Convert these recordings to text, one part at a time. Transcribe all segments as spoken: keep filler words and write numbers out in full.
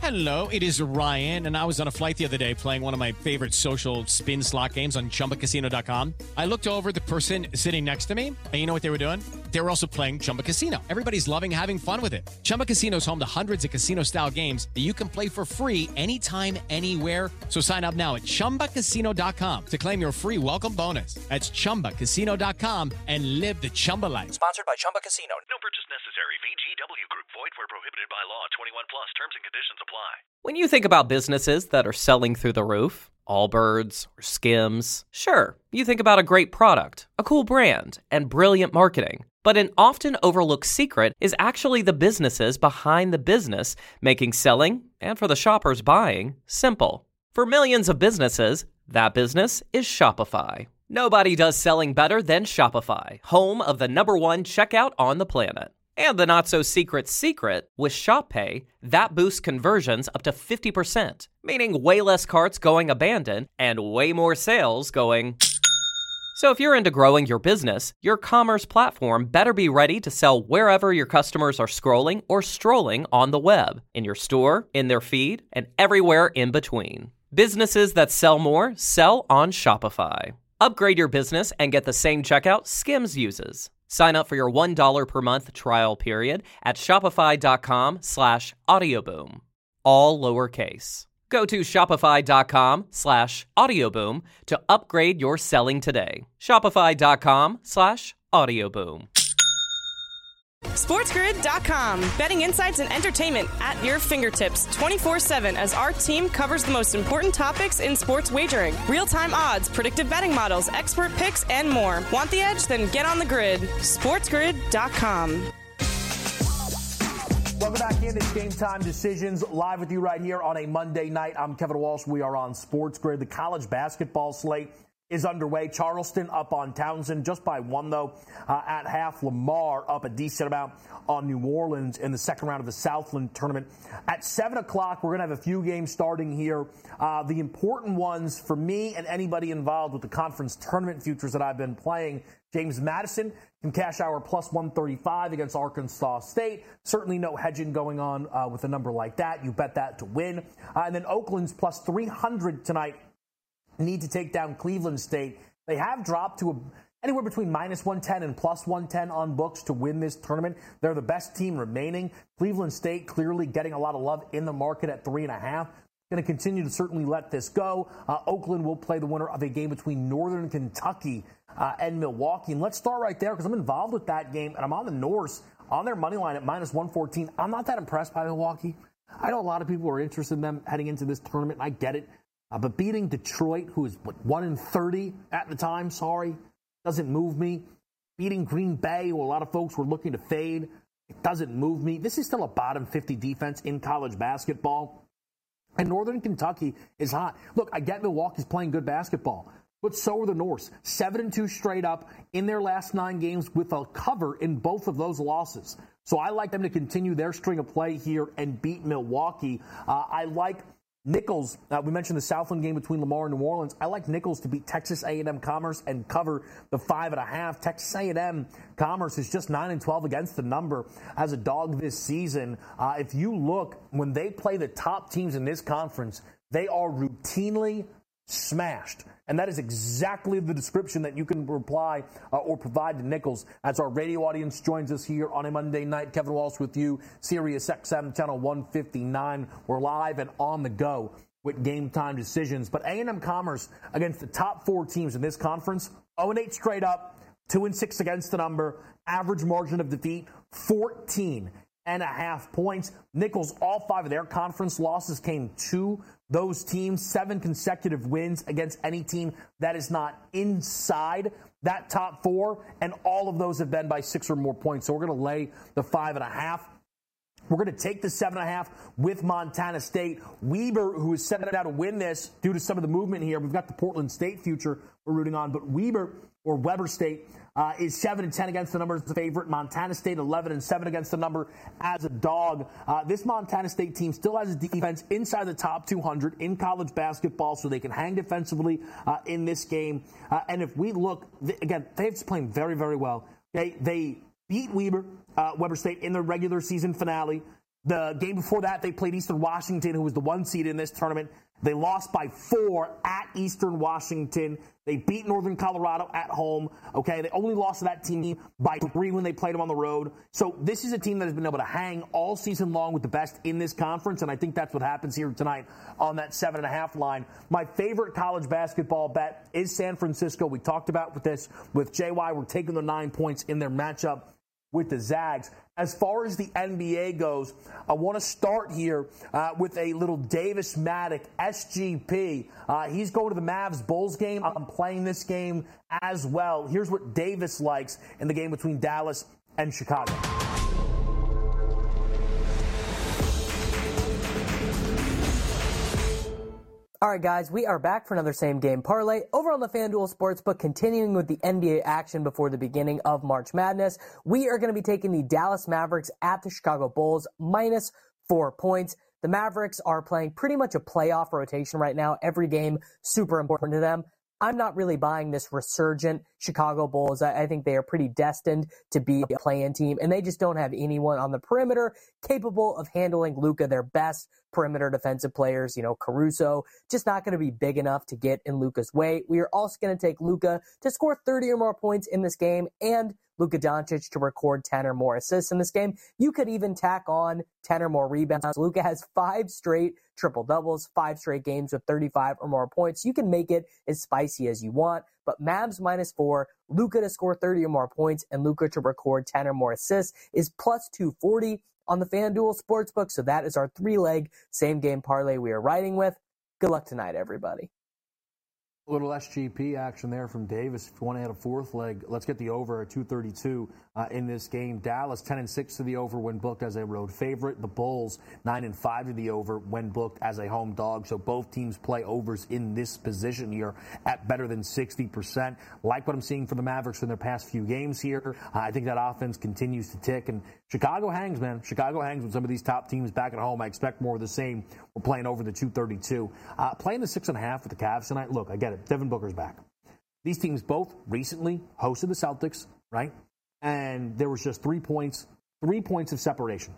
Hello, it is Ryan, and I was on a flight the other day playing one of my favorite social spin slot games on Chumba Casino dot com. I looked over at the person sitting next to me, and you know what they were doing? They were also playing Chumba Casino. Everybody's loving having fun with it. Chumba Casino is home to hundreds of casino-style games that you can play for free anytime, anywhere. So sign up now at Chumba Casino dot com to claim your free welcome bonus. That's Chumba Casino dot com and live the Chumba life. Sponsored by Chumba Casino. No purchase necessary. V G W Group. Void where prohibited by law. twenty-one plus. Terms and conditions apply. When you think about businesses that are selling through the roof, Allbirds or Skims, sure, you think about a great product, a cool brand, and brilliant marketing. But an often overlooked secret is actually the businesses behind the business, making selling, and for the shoppers buying, simple. For millions of businesses, that business is Shopify. Nobody does selling better than Shopify, home of the number one checkout on the planet. And the not-so-secret secret, with Shop Pay, that boosts conversions up to fifty percent, meaning way less carts going abandoned and way more sales going... So if you're into growing your business, your commerce platform better be ready to sell wherever your customers are scrolling or strolling on the web, in your store, in their feed, and everywhere in between. Businesses that sell more sell on Shopify. Upgrade your business and get the same checkout Skims uses. Sign up for your one dollar per month trial period at shopify.com slash audioboom. All lowercase. Go to shopify.com slash audioboom to upgrade your selling today. Shopify.com slash audioboom. SportsGrid dot com. Betting insights and entertainment at your fingertips twenty-four seven as our team covers the most important topics in sports wagering. Real-time odds, predictive betting models, expert picks, and more. Want the edge? Then get on the grid. SportsGrid dot com. Welcome back in. It's Game Time Decisions, live with you right here on a Monday night. I'm Kevin Walsh. We are on Sports Grid. The college basketball slate is underway. Charleston up on Townsend just by one, though, uh, at half. Lamar up a decent amount on New Orleans in the second round of the Southland tournament. At seven o'clock, we're going to have a few games starting here. Uh, the important ones for me and anybody involved with the conference tournament futures that I've been playing. James Madison can cash our plus one thirty-five against Arkansas State. Certainly no hedging going on uh, with a number like that. You bet that to win. Uh, and then Oakland's plus three hundred tonight. Need to take down Cleveland State. They have dropped to a, anywhere between minus one ten and plus one ten on books to win this tournament. They're the best team remaining. Cleveland State clearly getting a lot of love in the market at three and a half. Going to continue to certainly let this go. Uh, Oakland will play the winner of a game between Northern Kentucky uh, and Milwaukee. And let's start right there because I'm involved with that game, and I'm on the Norse on their money line at minus one fourteen. I'm not that impressed by Milwaukee. I know a lot of people are interested in them heading into this tournament, and I get it. Uh, but beating Detroit, who is, what, one in thirty at the time, sorry, doesn't move me. Beating Green Bay, who a lot of folks were looking to fade, it doesn't move me. This is still a bottom fifty defense in college basketball. And Northern Kentucky is hot. Look, I get Milwaukee's playing good basketball, but so are the Norse. Seven and two straight up in their last nine games with a cover in both of those losses. So I like them to continue their string of play here and beat Milwaukee. Uh, I like Nichols, uh, we mentioned the Southland game between Lamar and New Orleans. I like Nichols to beat Texas A and M Commerce and cover the five and a half. Texas A and M Commerce is just nine and twelve against the number as a dog this season. Uh, if you look, when they play the top teams in this conference, they are routinely smashed. And that is exactly the description that you can reply uh, or provide to Nichols. As our radio audience joins us here on a Monday night, Kevin Walsh with you, Sirius X M channel one fifty-nine. We're live and on the go with Game Time Decisions. But A and M Commerce against the top four teams in this conference, oh and eight straight up, two and six against the number, average margin of defeat, fourteen and a half points. Nichols, all five of their conference losses came to those teams, seven consecutive wins against any team that is not inside that top four, and all of those have been by six or more points. So we're going to lay the five and a half. We're going to take the seven and a half with Montana State. Weber, who is set out to win this due to some of the movement here. We've got the Portland State future we're rooting on, but Weber or Weber State uh, is seven and ten against the number as the favorite. Montana State eleven and seven against the number as a dog. Uh, this Montana State team still has a defense inside the top two hundred in college basketball, so they can hang defensively uh, in this game. Uh, and if we look, th- again, they're playing very, very well. They they beat Weber, uh, Weber State in the regular season finale. The game before that, they played Eastern Washington, who was the one seed in this tournament. They lost by four at Eastern Washington. They beat Northern Colorado at home. Okay, they only lost to that team by three when they played them on the road. So this is a team that has been able to hang all season long with the best in this conference, and I think that's what happens here tonight on that seven and a half line. My favorite college basketball bet is San Francisco. We talked about with this with J Y. We're taking the nine points in their matchup with the Zags. As far as the N B A goes, I want to start here uh, with a little Davis Maddock, S G P. Uh, he's going to the Mavs Bulls game. I'm playing this game as well. Here's what Davis likes in the game between Dallas and Chicago. All right, guys, we are back for another same game parlay over on the FanDuel Sportsbook, continuing with the N B A action before the beginning of March Madness. We are going to be taking the Dallas Mavericks at the Chicago Bulls, minus four points. The Mavericks are playing pretty much a playoff rotation right now. Every game super important to them. I'm not really buying this resurgent Chicago Bulls. I, I think they are pretty destined to be a play-in team, and they just don't have anyone on the perimeter capable of handling Luka, their best perimeter defensive players. You know, Caruso, just not going to be big enough to get in Luka's way. We are also going to take Luka to score thirty or more points in this game, and Luka Doncic to record ten or more assists in this game. You could even tack on ten or more rebounds. Luka has five straight triple-doubles, five straight games with thirty-five or more points. You can make it as spicy as you want, but Mavs minus four, Luka to score thirty or more points, and Luka to record ten or more assists is plus two forty on the FanDuel Sportsbook. So that is our three-leg same-game parlay we are riding with. Good luck tonight, everybody. A little S G P action there from Davis. If you want to add a fourth leg, let's get the over at two thirty-two uh, in this game. Dallas ten and six to the over when booked as a road favorite. The Bulls nine and five to the over when booked as a home dog. So both teams play overs in this position here at better than sixty percent. Like what I'm seeing for the Mavericks in their past few games here. Uh, I think that offense continues to tick, and Chicago hangs, man. Chicago hangs with some of these top teams back at home. I expect more of the same. We're playing over the two thirty-two. Uh, playing the six and a half with the Cavs tonight. Look, I get it. Devin Booker's back. These teams both recently hosted the Celtics, right? And there was just three points, three points of separation.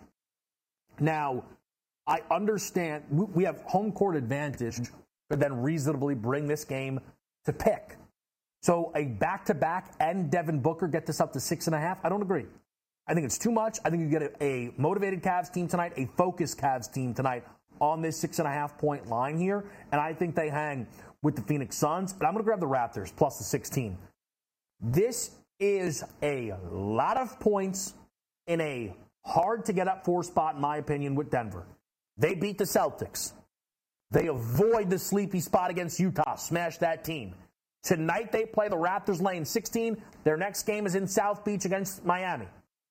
Now, I understand we have home court advantage, but then reasonably bring this game to pick. So a back-to-back and Devin Booker get this up to six and a half? I don't agree. I think it's too much. I think you get a, a motivated Cavs team tonight, a focused Cavs team tonight on this six and a half point line here. And I think they hang with the Phoenix Suns. But I'm going to grab the Raptors plus the sixteen. This is a lot of points in a hard to get up four spot, in my opinion, with Denver. They beat the Celtics. They avoid the sleepy spot against Utah. Smash that team. Tonight they play the Raptors laying sixteen. Their next game is in South Beach against Miami.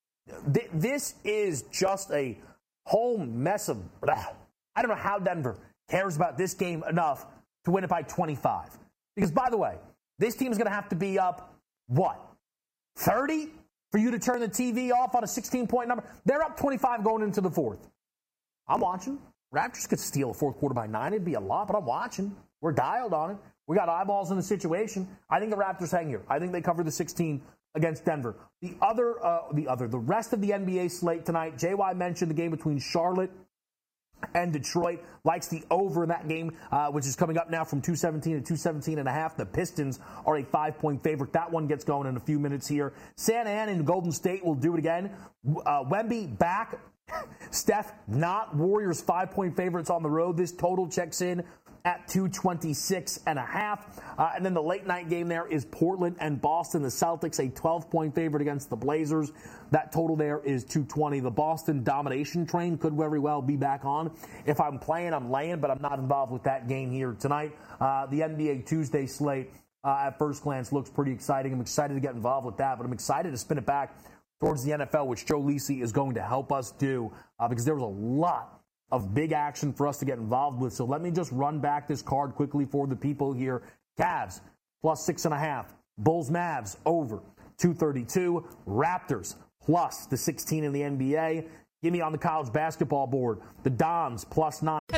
This is just a whole mess of blah. I don't know how Denver cares about this game enough to win it by twenty-five. Because, by the way, this team's going to have to be up, what, thirty for you to turn the T V off on a sixteen-point number? They're up twenty-five going into the fourth. I'm watching. Raptors could steal a fourth quarter by nine. It'd be a lot, but I'm watching. We're dialed on it. We got eyeballs in the situation. I think the Raptors hang here. I think they cover the sixteen against Denver. The other, uh, the other, the rest of the N B A slate tonight, J Y mentioned the game between Charlotte and Detroit. Likes the over in that game, uh, which is coming up now from two seventeen to two seventeen and a half. The Pistons are a five-point favorite. That one gets going in a few minutes here. Santa Ana and Golden State will do it again. Uh, Wemby back. Steph not. Warriors five-point favorites on the road. This total checks in at two twenty-six and a half. Uh, and then the late night game there is Portland and Boston. The Celtics a twelve-point favorite against the Blazers. That total there is two twenty. The Boston domination train could very well be back on. If I'm playing, I'm laying, but I'm not involved with that game here tonight. Uh, the N B A Tuesday slate uh, at first glance looks pretty exciting. I'm excited to get involved with that, but I'm excited to spin it back towards the N F L, which Joe Lisi is going to help us do uh, because there was a lot of big action for us to get involved with. So let me just run back this card quickly for the people here. Cavs plus six and a half. Bulls Mavs over two thirty-two. Raptors plus the sixteen in the N B A. Give me on the college basketball board. The Dons plus nine.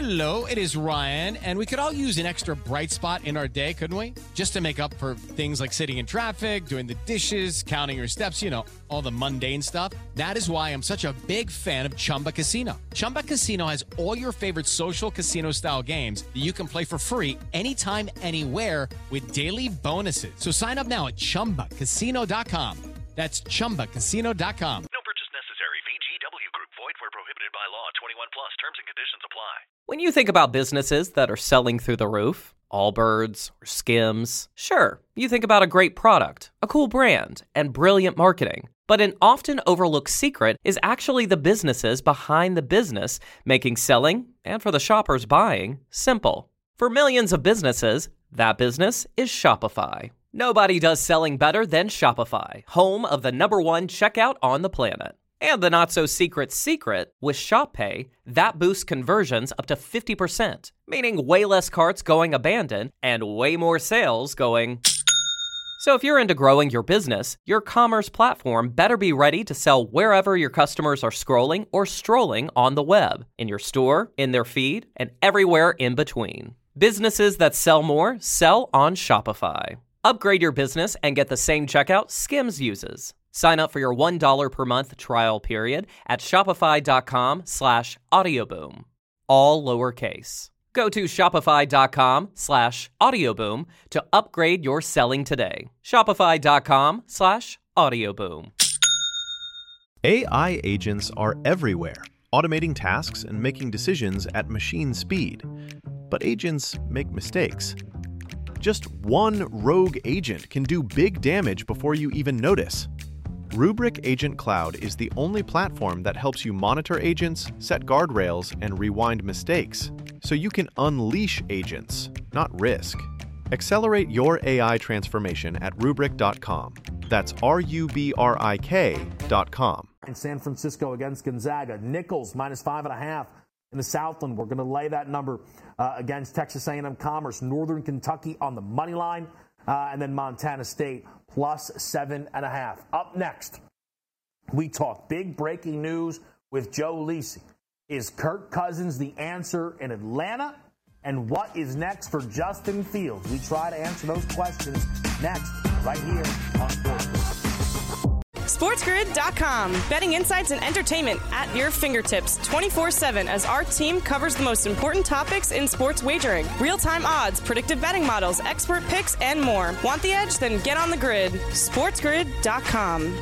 Hello, it is Ryan, and we could all use an extra bright spot in our day, couldn't we? Just to make up for things like sitting in traffic, doing the dishes, counting your steps, you know, all the mundane stuff. That is why I'm such a big fan of Chumba Casino. Chumba Casino has all your favorite social casino-style games that you can play for free anytime, anywhere with daily bonuses. So sign up now at chumba casino dot com. That's chumba casino dot com. No purchase necessary. V G W Group. Void where prohibited by law. twenty-one plus. Terms and conditions apply. When you think about businesses that are selling through the roof, Allbirds or Skims, sure, you think about a great product, a cool brand, and brilliant marketing. But an often overlooked secret is actually the businesses behind the business, making selling, and for the shoppers buying, simple. For millions of businesses, that business is Shopify. Nobody does selling better than Shopify, home of the number one checkout on the planet. And the not-so-secret secret, with Shop Pay, that boosts conversions up to fifty percent, meaning way less carts going abandoned and way more sales going... So if you're into growing your business, your commerce platform better be ready to sell wherever your customers are scrolling or strolling on the web, in your store, in their feed, and everywhere in between. Businesses that sell more sell on Shopify. Upgrade your business and get the same checkout Skims uses. Sign up for your one dollar per month trial period at shopify.com slash audioboom. All lowercase. Go to shopify.com slash audioboom to upgrade your selling today. Shopify.com slash audioboom. A I agents are everywhere, automating tasks and making decisions at machine speed. But agents make mistakes. Just one rogue agent can do big damage before you even notice. Rubrik Agent Cloud is the only platform that helps you monitor agents, set guardrails, and rewind mistakes, so you can unleash agents, not risk. Accelerate your A I transformation at rubrik dot com. That's R U B R I K dot com. In San Francisco against Gonzaga, Nichols minus five and a half in the Southland. We're going to lay that number uh, against Texas A and M Commerce, Northern Kentucky on the money line, uh, and then Montana State plus seven and a half. Up next, we talk big breaking news with Joe Lisi. Is Kirk Cousins the answer in Atlanta? And what is next for Justin Fields? We try to answer those questions next, right here on SportsGrid. SportsGrid dot com. Betting insights and entertainment at your fingertips twenty-four seven as our team covers the most important topics in sports wagering. Real-time odds, predictive betting models, expert picks, and more. Want the edge? Then get on the grid. SportsGrid dot com.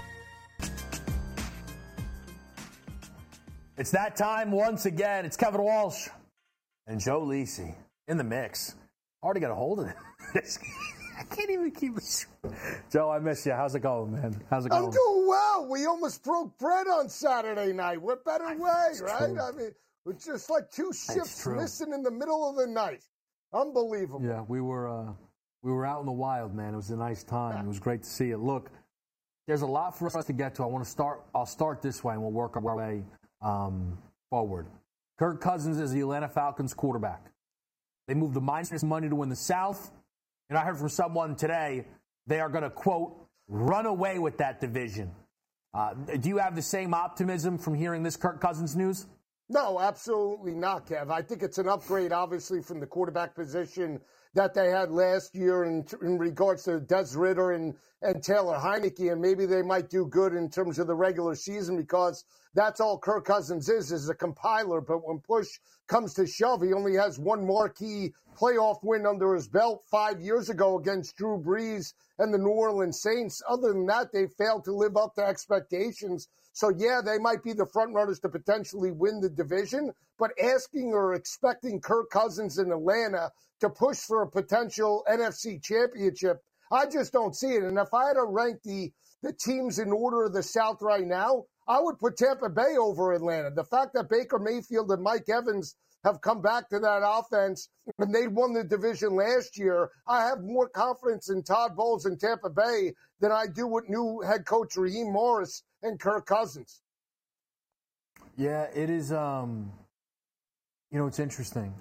It's that time once again. It's Kevin Walsh and Joe Lisi in the mix. Hard to get a hold of it. I can't even keep it. Joe, I miss you. How's it going, man? How's it going? I'm doing well. We almost broke bread on Saturday night. What better way, It's right? true. I mean, it's just like two ships missing in the middle of the night. Unbelievable. Yeah, we were uh, we were out in the wild, man. It was a nice time. It was great to see it. Look, there's a lot for us to get to. I want to start. I'll start this way, and we'll work our way um, forward. Kirk Cousins is the Atlanta Falcons quarterback. They moved the minus money to win the South. And I heard from someone today, they are going to, quote, run away with that division. Uh, do you have the same optimism from hearing this Kirk Cousins news? No, absolutely not, Kev. I think it's an upgrade, obviously, from the quarterback position that they had last year in, in regards to Des Ridder and, and Taylor Heineke, and maybe they might do good in terms of the regular season because that's all Kirk Cousins is, is a compiler. But when push comes to shove, he only has one marquee playoff win under his belt five years ago against Drew Brees and the New Orleans Saints. Other than that, they failed to live up to expectations. So, yeah, they might be the front runners to potentially win the division, but asking or expecting Kirk Cousins in Atlanta to push for a potential N F C championship, I just don't see it. And if I had to rank the, the teams in order of the South right now, I would put Tampa Bay over Atlanta. The fact that Baker Mayfield and Mike Evans have come back to that offense and they won the division last year, I have more confidence in Todd Bowles and Tampa Bay than I do with new head coach Raheem Morris and Kirk Cousins. Yeah, it is, um, you know, it's interesting.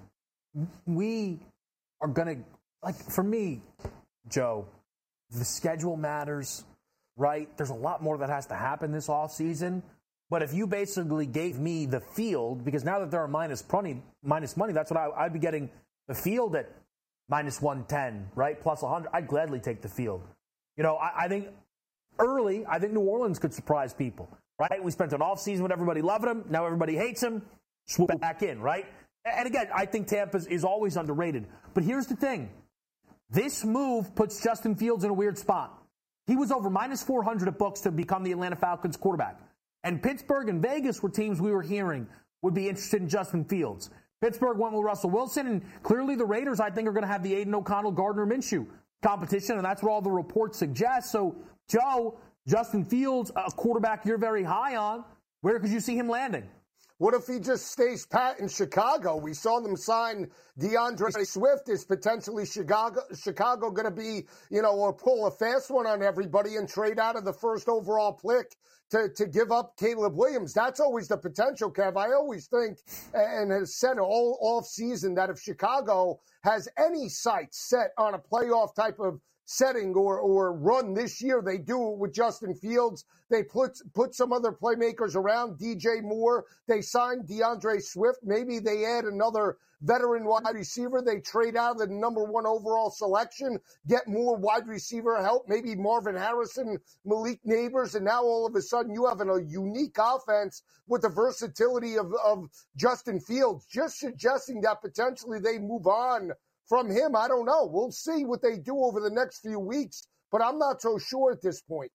We are going to, like, for me, Joe, the schedule matters, right? There's a lot more that has to happen this offseason. But if you basically gave me the field, because now that they're minus money, minus money, that's what I, I'd be getting the field at minus one ten, right? Plus one hundred. I'd gladly take the field. You know, I, I think early, I think New Orleans could surprise people, right? We spent an offseason with everybody loving him. Now everybody hates him. Swoop back in, right? And again, I think Tampa is always underrated. But here's the thing. This move puts Justin Fields in a weird spot. He was over minus four hundred at books to become the Atlanta Falcons quarterback. And Pittsburgh and Vegas were teams we were hearing would be interested in Justin Fields. Pittsburgh went with Russell Wilson, and clearly the Raiders, I think, are going to have the Aiden O'Connell, Gardner Minshew competition, and that's what all the reports suggest. So, Joe, Justin Fields, a quarterback you're very high on, where could you see him landing? What if he just stays pat in Chicago? We saw them sign DeAndre Swift. Is potentially Chicago Chicago going to be, you know, or pull a fast one on everybody and trade out of the first overall pick to, to give up Caleb Williams? That's always the potential, Kev. I always think, and has said all off season, that if Chicago has any sights set on a playoff type of setting or or run this year, they do it with Justin Fields. They put put some other playmakers around, D J Moore. They signed DeAndre Swift. Maybe they add another veteran wide receiver. They trade out of the number one overall selection, get more wide receiver help, maybe Marvin Harrison, Malik Neighbors, and now all of a sudden you have an, a unique offense with the versatility of, of Justin Fields, just suggesting that potentially they move on from him. I don't know. We'll see what they do over the next few weeks, but I'm not so sure at this point.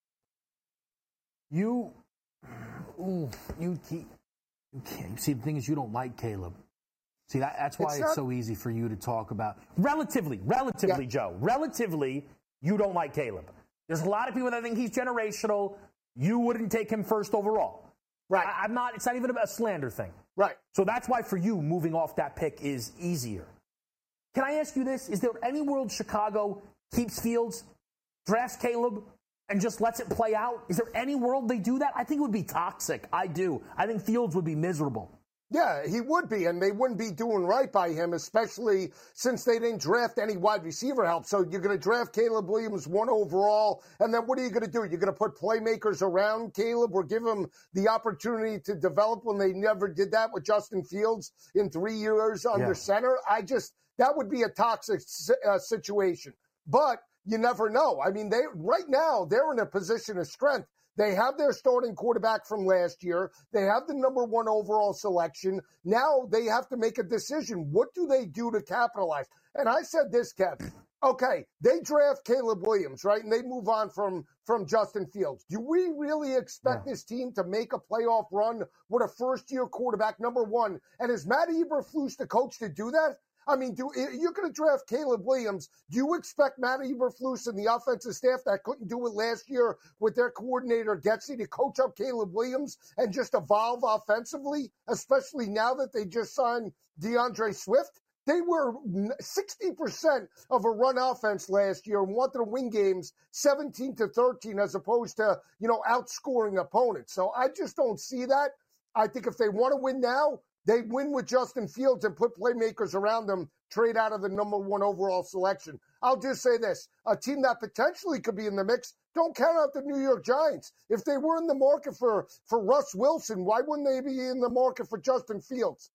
You, ooh, you, you can't. See, the thing is, you don't like Caleb. See, that, that's why it's, it's not, so easy for you to talk about. Relatively, relatively, yeah. Joe. Relatively, you don't like Caleb. There's a lot of people that think he's generational. You wouldn't take him first overall. Right. I, I'm not. It's not even a slander thing. Right. So that's why for you, moving off that pick is easier. Can I ask you this? Is there any world Chicago keeps Fields, drafts Caleb, and just lets it play out? Is there any world they do that? I think it would be toxic. I do. I think Fields would be miserable. Yeah, he would be, and they wouldn't be doing right by him, especially since they didn't draft any wide receiver help. So you're going to draft Caleb Williams one overall, and then what are you going to do? You're going to put playmakers around Caleb or give him the opportunity to develop when they never did that with Justin Fields in three years under yeah. center? I just... That would be a toxic uh, situation. But you never know. I mean, they right now, they're in a position of strength. They have their starting quarterback from last year. They have the number one overall selection. Now they have to make a decision. What do they do to capitalize? And I said this, Kev. Okay, they draft Caleb Williams, right? And they move on from, from Justin Fields. Do we really expect yeah. this team to make a playoff run with a first-year quarterback, number one? And is Matt Eberflus the coach to do that? I mean, do, you're going to draft Caleb Williams. Do you expect Matt Eberflus and the offensive staff that couldn't do it last year with their coordinator Getsy to coach up Caleb Williams and just evolve offensively, especially now that they just signed DeAndre Swift? They were sixty percent of a run offense last year and wanted to win games seventeen to thirteen as opposed to, you know, outscoring opponents. So I just don't see that. I think if they want to win now, they win with Justin Fields and put playmakers around them, trade out of the number one overall selection. I'll just say this. A team that potentially could be in the mix, don't count out the New York Giants. If they were in the market for, for Russ Wilson, why wouldn't they be in the market for Justin Fields?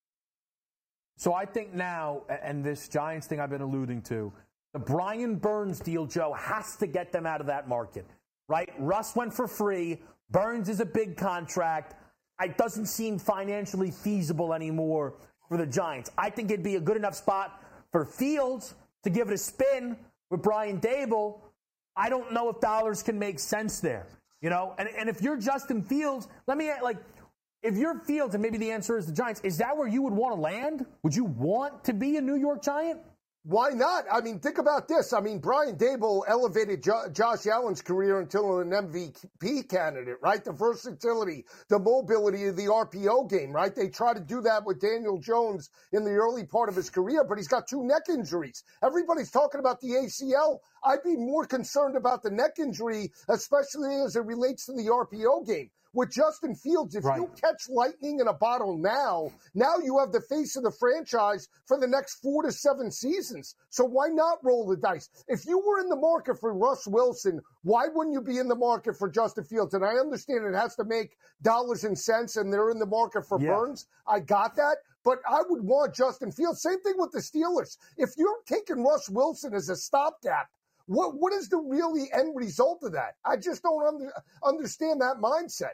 So I think now, and this Giants thing I've been alluding to, the Brian Burns deal, Joe, has to get them out of that market, right? Russ went for free. Burns is a big contract. It doesn't seem financially feasible anymore for the Giants. I think it'd be a good enough spot for Fields to give it a spin with Brian Daboll. I don't know if dollars can make sense there, you know? And, and if you're Justin Fields, let me, like, if you're Fields, and maybe the answer is the Giants, is that where you would want to land? Would you want to be a New York Giant? Why not? I mean, think about this. I mean, Brian Daboll elevated jo- Josh Allen's career until an M V P candidate, right? The versatility, the mobility of the R P O game, right? They try to do that with Daniel Jones in the early part of his career, but he's got two neck injuries. Everybody's talking about the A C L. I'd be more concerned about the neck injury, especially as it relates to the R P O game. with Justin Fields. If right. you catch lightning in a bottle now, now you have the face of the franchise for the next four to seven seasons. So why not roll the dice? If you were in the market for Russ Wilson, why wouldn't you be in the market for Justin Fields? And I understand it has to make dollars and cents, and they're in the market for yeah. Burns. I got that. But I would want Justin Fields. Same thing with the Steelers. If you're taking Russ Wilson as a stopgap, what what is the really end result of that? I just don't under, understand that mindset.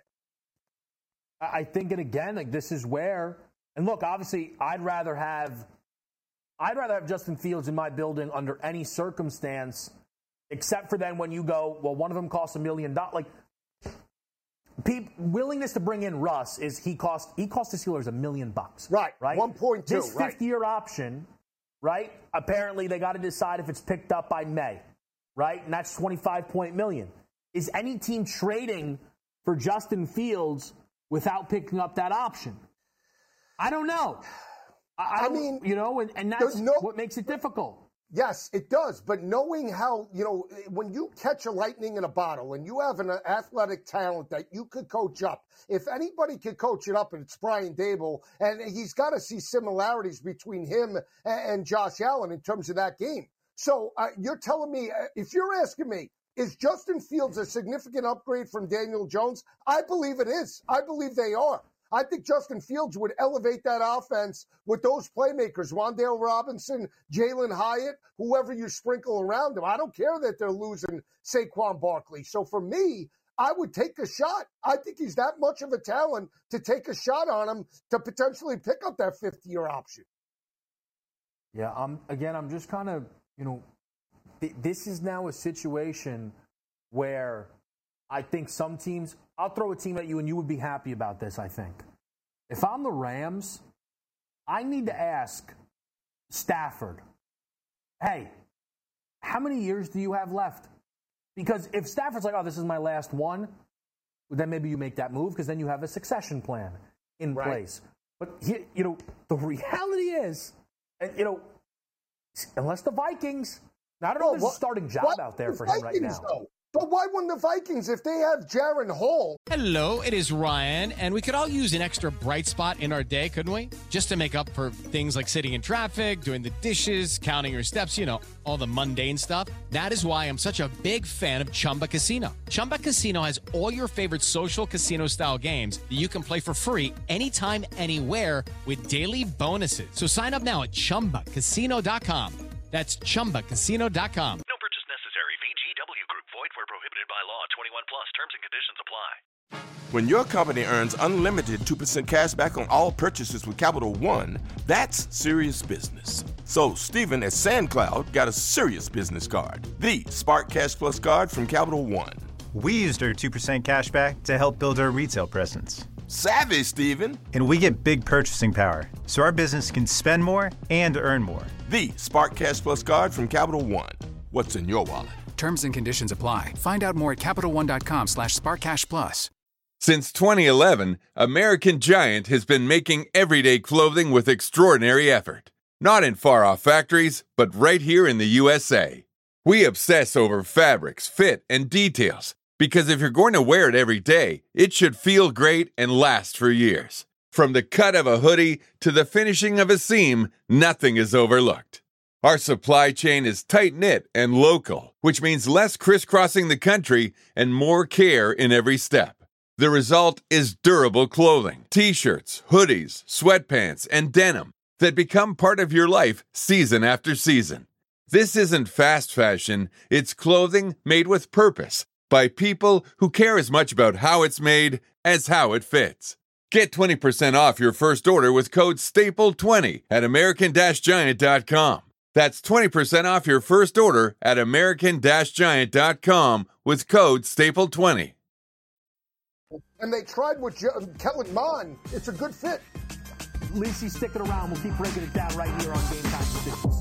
I think, and again, like this is where, and look, obviously, I'd rather have, I'd rather have Justin Fields in my building under any circumstance, except for then when you go, well, one of them costs a million dollars. Like, People, willingness to bring in Russ is he cost he cost the Steelers a million bucks. Right, right. One point two. This fifth-year right. option, right? Apparently, they got to decide if it's picked up by May, right? And that's twenty-five point million. Is any team trading for Justin Fields without picking up that option? I don't know. I, I, I mean, you know, and, and that's no, what makes it difficult. Yes, it does. But knowing how, you know, when you catch a lightning in a bottle and you have an athletic talent that you could coach up, if anybody could coach it up, it's Brian Daboll, and he's got to see similarities between him and Josh Allen in terms of that game. So uh, you're telling me, uh, if you're asking me, is Justin Fields a significant upgrade from Daniel Jones? I believe it is. I believe they are. I think Justin Fields would elevate that offense with those playmakers, Wan'Dale Robinson, Jalen Hyatt, whoever you sprinkle around them. I don't care that they're losing Saquon Barkley. So for me, I would take a shot. I think he's that much of a talent to take a shot on him to potentially pick up that fifth-year option. Yeah, um, again, I'm just kind of, you know, th- this is now a situation where I think some teams, I'll throw a team at you and you would be happy about this, I think. If I'm the Rams, I need to ask Stafford, hey, how many years do you have left? Because if Stafford's like, oh, this is my last one, then maybe you make that move because then you have a succession plan in right. place. But, you know, the reality is, and you know, unless the Vikings, now I don't know if there's a starting job what, out there for him right now. Though. But why wouldn't the Vikings if they have Jaron Hall? Hello, it is Ryan, and we could all use an extra bright spot in our day, couldn't we? Just to make up for things like sitting in traffic, doing the dishes, counting your steps, you know, all the mundane stuff. That is why I'm such a big fan of Chumba Casino. Chumba Casino has all your favorite social casino-style games that you can play for free anytime, anywhere with daily bonuses. So sign up now at chumba casino dot com. That's chumba casino dot com. No purchase necessary. V G W Group. Void where prohibited by law. twenty-one plus. Terms and conditions apply. When your company earns unlimited two percent cash back on all purchases with Capital One, that's serious business. So Stephen at SandCloud got a serious business card. The Spark Cash Plus card from Capital One. We used our two percent cash back to help build our retail presence. Savvy, Stephen. And we get big purchasing power, so our business can spend more and earn more. The Spark Cash Plus card from Capital One. What's in your wallet? Terms and conditions apply. Find out more at CapitalOne.com slash SparkCashPlus. Since twenty eleven, American Giant has been making everyday clothing with extraordinary effort. Not in far-off factories, but right here in the U S A. We obsess over fabrics, fit, and details, because if you're going to wear it every day, it should feel great and last for years. From the cut of a hoodie to the finishing of a seam, nothing is overlooked. Our supply chain is tight-knit and local, which means less crisscrossing the country and more care in every step. The result is durable clothing, t-shirts, hoodies, sweatpants, and denim that become part of your life season after season. This isn't fast fashion, it's clothing made with purpose by people who care as much about how it's made as how it fits. Get twenty percent off your first order with code staple twenty at American Giant dot com. That's twenty percent off your first order at American Giant dot com with code staple twenty. And they tried with Je- Kellen Mond. It's a good fit. At least he's sticking around. We'll keep breaking it down right here on Game Time Decisions.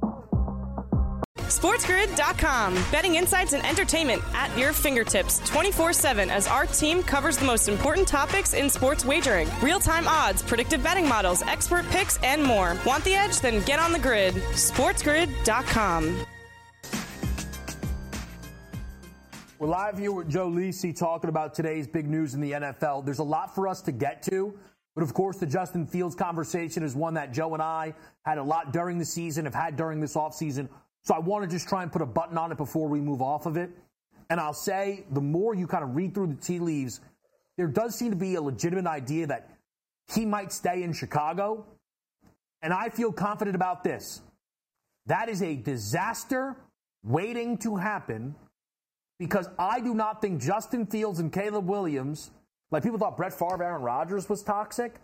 SportsGrid dot com. Betting insights and entertainment at your fingertips twenty-four seven as our team covers the most important topics in sports wagering. Real-time odds, predictive betting models, expert picks, and more. Want the edge? Then get on the grid. SportsGrid dot com. We're live here with Joe Lisi talking about today's big news in the N F L. There's a lot for us to get to, but of course the Justin Fields conversation is one that Joe and I had a lot during the season, have had during this offseason. So I want to just try and put a button on it before we move off of it. And I'll say the more you kind of read through the tea leaves, there does seem to be a legitimate idea that he might stay in Chicago. And I feel confident about this. That is a disaster waiting to happen, because I do not think Justin Fields and Caleb Williams, like people thought Brett Favre, Aaron Rodgers was toxic.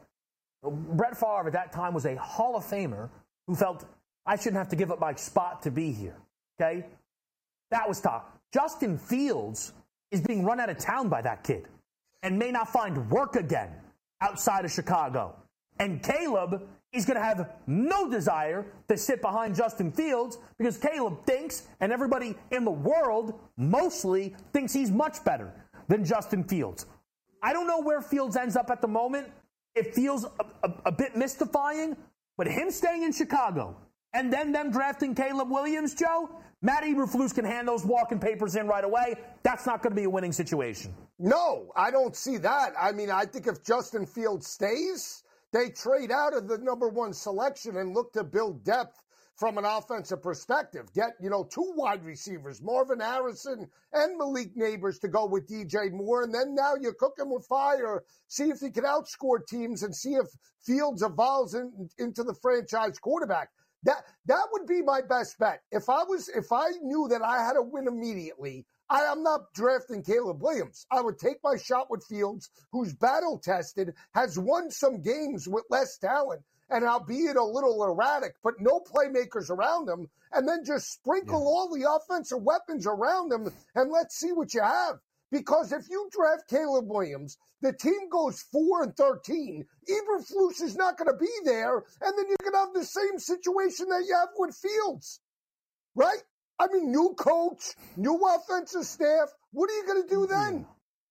Brett Favre at that time was a Hall of Famer who felt, I shouldn't have to give up my spot to be here. Okay? That was tough. Justin Fields is being run out of town by that kid and may not find work again outside of Chicago. And Caleb is going to have no desire to sit behind Justin Fields because Caleb thinks, and everybody in the world mostly thinks he's much better than Justin Fields. I don't know where Fields ends up at the moment. It feels a, a, a bit mystifying, but him staying in Chicago and then them drafting Caleb Williams, Joe, Matt Eberflus can hand those walking papers in right away. That's not going to be a winning situation. No, I don't see that. I mean, I think if Justin Fields stays, they trade out of the number one selection and look to build depth from an offensive perspective. Get, you know, two wide receivers, Marvin Harrison and Malik Neighbors, to go with D J Moore. And then now you're cooking with fire. See if he can outscore teams and see if Fields evolves in, into the franchise quarterback. That that would be my best bet. If I was, if I knew that I had to win immediately, I am not drafting Caleb Williams. I would take my shot with Fields, who's battle-tested, has won some games with less talent, and albeit a little erratic, but no playmakers around him, and then just sprinkle yeah. all the offensive weapons around him, and let's see what you have. Because if you draft Caleb Williams, the team goes four and thirteen, Eberflus is not going to be there, and then you're going to have the same situation that you have with Fields, right? I mean, new coach, new offensive staff. What are you going to do then?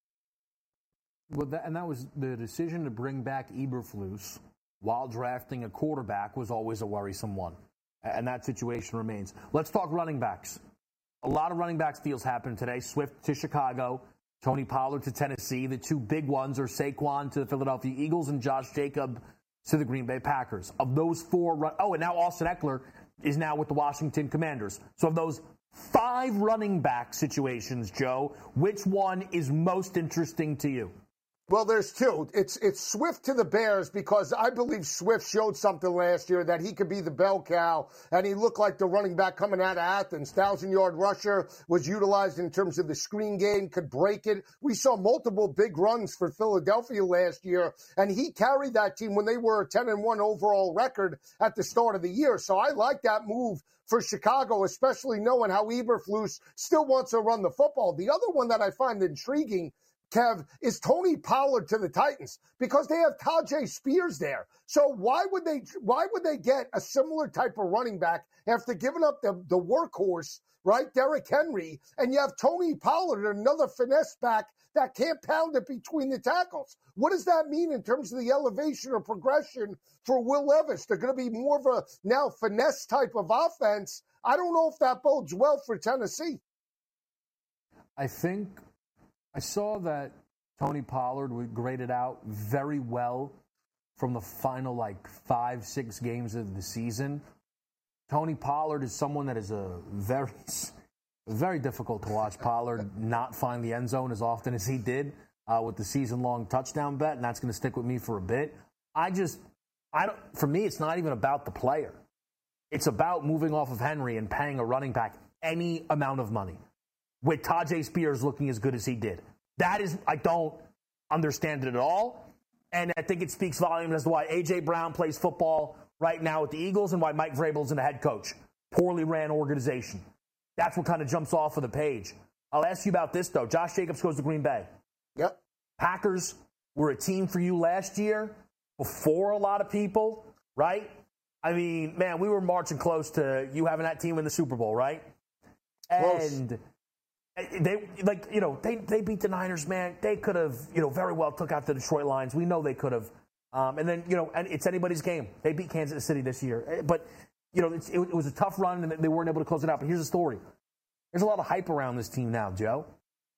Well, that, and that was the decision to bring back Eberflus while drafting a quarterback was always a worrisome one. And that situation remains. Let's talk running backs. A lot of running backs deals happened today. Swift to Chicago, Tony Pollard to Tennessee. The two big ones are Saquon to the Philadelphia Eagles and Josh Jacobs to the Green Bay Packers. Of those four, run- oh, and now Austin Eckler is now with the Washington Commanders. So of those five running back situations, Joe, which one is most interesting to you? Well, there's two. It's it's Swift to the Bears, because I believe Swift showed something last year that he could be the bell cow, and he looked like the running back coming out of Athens. Thousand-yard rusher, was utilized in terms of the screen game, could break it. We saw multiple big runs for Philadelphia last year, and he carried that team when they were a ten and one overall record at the start of the year. So I like that move for Chicago, especially knowing how Eberflus still wants to run the football. The other one that I find intriguing, Kev, is Tony Pollard to the Titans, because they have Tajay Spears there. So why would they why would they get a similar type of running back after giving up the, the workhorse, right, Derrick Henry, and you have Tony Pollard, another finesse back that can't pound it between the tackles? What does that mean in terms of the elevation or progression for Will Levis? They're going to be more of a now finesse type of offense. I don't know if that bodes well for Tennessee. I think I saw that Tony Pollard was graded out very well from the final, like, five, six games of the season. Tony Pollard is someone that is a very, very difficult to watch Pollard not find the end zone as often as he did uh, with the season-long touchdown bet, and that's going to stick with me for a bit. I just, I don't. For me, it's not even about the player. It's about moving off of Henry and paying a running back any amount of money, with Tajay Spears looking as good as he did. That is, I don't understand it at all. And I think it speaks volumes as to why A J. Brown plays football right now with the Eagles and why Mike Vrabel's in the head coach. Poorly ran organization. That's what kind of jumps off of the page. I'll ask you about this, though. Josh Jacobs goes to Green Bay. Yep. Packers were a team for you last year before a lot of people, right? I mean, man, we were marching close to you having that team in the Super Bowl, right? Close. And they, like, you know, they, they beat the Niners, man. They could have, you know, very well took out the Detroit Lions. We know they could have. Um, and then, you know, and it's anybody's game. They beat Kansas City this year. But, you know, it's, it, it was a tough run, and they weren't able to close it out. But here's the story. There's a lot of hype around this team now, Joe.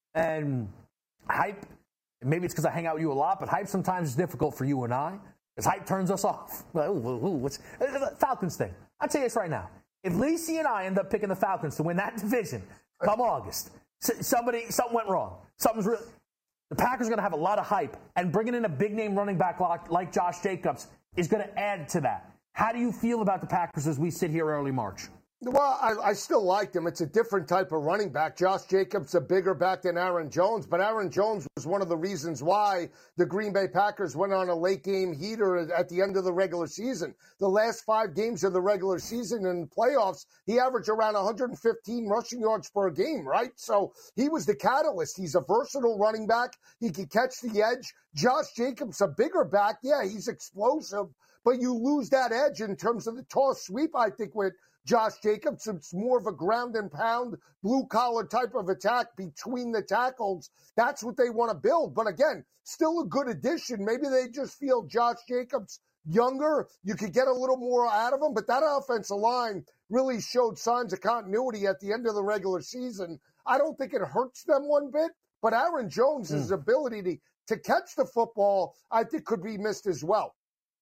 And hype, maybe it's because I hang out with you a lot, but hype sometimes is difficult for you and I. Because hype turns us off. Ooh, ooh, ooh, what's, Falcons thing. I'll tell you this right now. If Lacey and I end up picking the Falcons to win that division come August, somebody, something went wrong. Something's really... The Packers are going to have a lot of hype, and bringing in a big-name running back like, like Josh Jacobs is going to add to that. How do you feel about the Packers as we sit here early March? Well, I, I still like them. It's a different type of running back. Josh Jacobs a bigger back than Aaron Jones, but Aaron Jones was one of the reasons why the Green Bay Packers went on a late-game heater at the end of the regular season. The last five games of the regular season and playoffs, he averaged around one hundred fifteen rushing yards per game, right? So he was the catalyst. He's a versatile running back. He can catch the edge. Josh Jacobs, a bigger back. Yeah, he's explosive, but you lose that edge in terms of the toss sweep, I think, with Josh Jacobs. It's more of a ground and pound, blue-collar type of attack between the tackles. That's what they want to build. But again, still a good addition. Maybe they just feel Josh Jacobs younger. You could get a little more out of him. But that offensive line really showed signs of continuity at the end of the regular season. I don't think it hurts them one bit. But Aaron Jones' mm. ability to, to catch the football, I think, could be missed as well.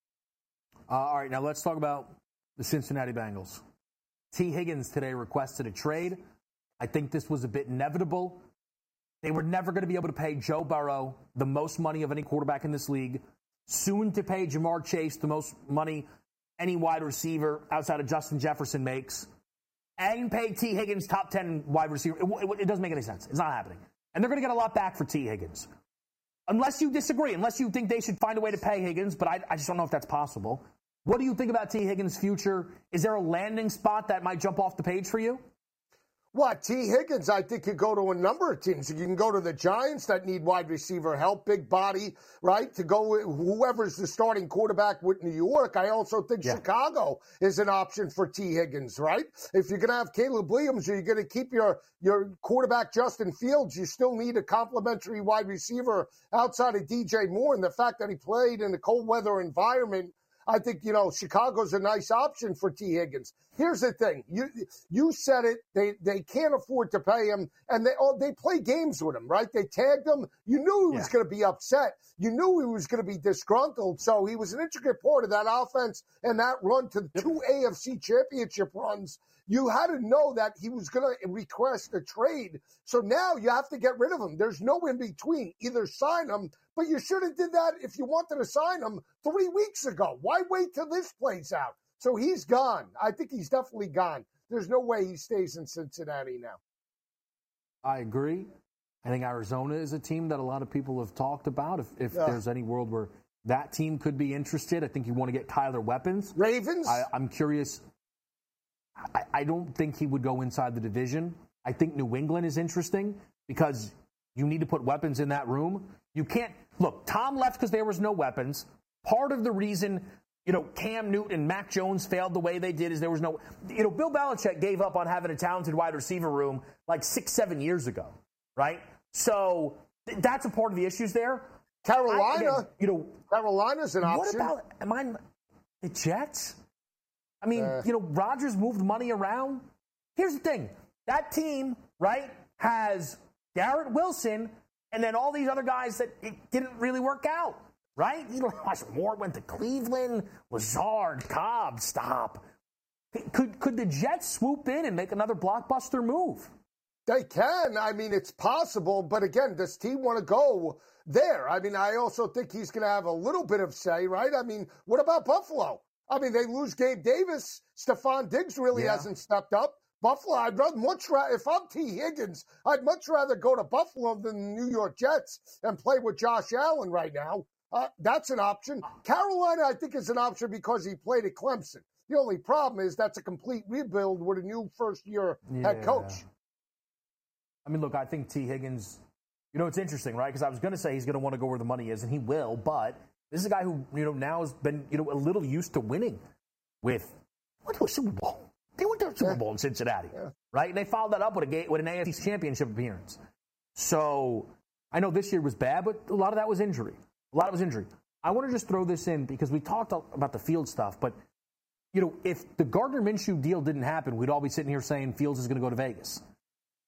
Uh, all right, now let's talk about the Cincinnati Bengals. T. Higgins today requested a trade. I think this was a bit inevitable. They were never going to be able to pay Joe Burrow the most money of any quarterback in this league. Soon to pay Jamar Chase the most money any wide receiver outside of Justin Jefferson makes. And pay T. Higgins top ten wide receiver. It, it, it doesn't make any sense. It's not happening. And they're going to get a lot back for T. Higgins. Unless you disagree. Unless you think they should find a way to pay Higgins. But I, I just don't know if that's possible. What do you think about T. Higgins' future? Is there a landing spot that might jump off the page for you? Well, T. Higgins, I think, could go to a number of teams. You can go to the Giants that need wide receiver help, big body, right? To go with whoever's the starting quarterback with New York. I also think yeah. Chicago is an option for T. Higgins, right? If you're going to have Caleb Williams, or you're going to keep your, your quarterback Justin Fields, you still need a complimentary wide receiver outside of D J Moore. And the fact that he played in a cold weather environment, I think, you know, Chicago's a nice option for T. Higgins. Here's the thing. You you said it. They they can't afford to pay him, and they oh, they play games with him, right? They tagged him. You knew he was yeah. going to be upset. You knew he was going to be disgruntled. So he was an intricate part of that offense and that run to the two A F C championship runs. You had to know that he was going to request a trade. So now you have to get rid of him. There's no in between. Either sign him, but you should have did that if you wanted to sign him three weeks ago. Why wait till this plays out? So he's gone. I think he's definitely gone. There's no way he stays in Cincinnati now. I agree. I think Arizona is a team that a lot of people have talked about. If, if yeah. there's any world where that team could be interested, I think you want to get Kyler Weapons. Ravens? I, I'm curious. I, I don't think he would go inside the division. I think New England is interesting because you need to put weapons in that room. You can't – look, Tom left because there was no weapons. Part of the reason, you know, Cam Newton and Mac Jones failed the way they did is there was no – you know, Bill Belichick gave up on having a talented wide receiver room like six, seven years ago, right? So th- that's a part of the issues there. Carolina, I, again, you know, Carolina's an option. What about – am I – the Jets? I mean, uh, you know, Rodgers moved money around. Here's the thing. That team, right, has Garrett Wilson and then all these other guys that it didn't really work out, right? You know, Moore went to Cleveland, Lazard, Cobb, stop. Could, could the Jets swoop in and make another blockbuster move? They can. I mean, it's possible. But again, does team want to go there? I mean, I also think he's going to have a little bit of say, right? I mean, what about Buffalo? I mean, they lose Gabe Davis. Stephon Diggs really yeah. hasn't stepped up. Buffalo, I'd rather much rather, if I'm T. Higgins, I'd much rather go to Buffalo than the New York Jets and play with Josh Allen right now. Uh, that's an option. Carolina, I think, is an option because he played at Clemson. The only problem is that's a complete rebuild with a new first-year yeah. head coach. I mean, look, I think T. Higgins, you know, it's interesting, right? Because I was going to say he's going to want to go where the money is, and he will, but this is a guy who, you know, now has been, you know, a little used to winning with, went to a Super Bowl. They went to a Super Bowl in Cincinnati, yeah. right? And they followed that up with a game, with an A F C Championship appearance. So I know this year was bad, but a lot of that was injury. A lot of it was injury. I want to just throw this in because we talked about the Field stuff, but, you know, if the Gardner Minshew deal didn't happen, we'd all be sitting here saying Fields is going to go to Vegas.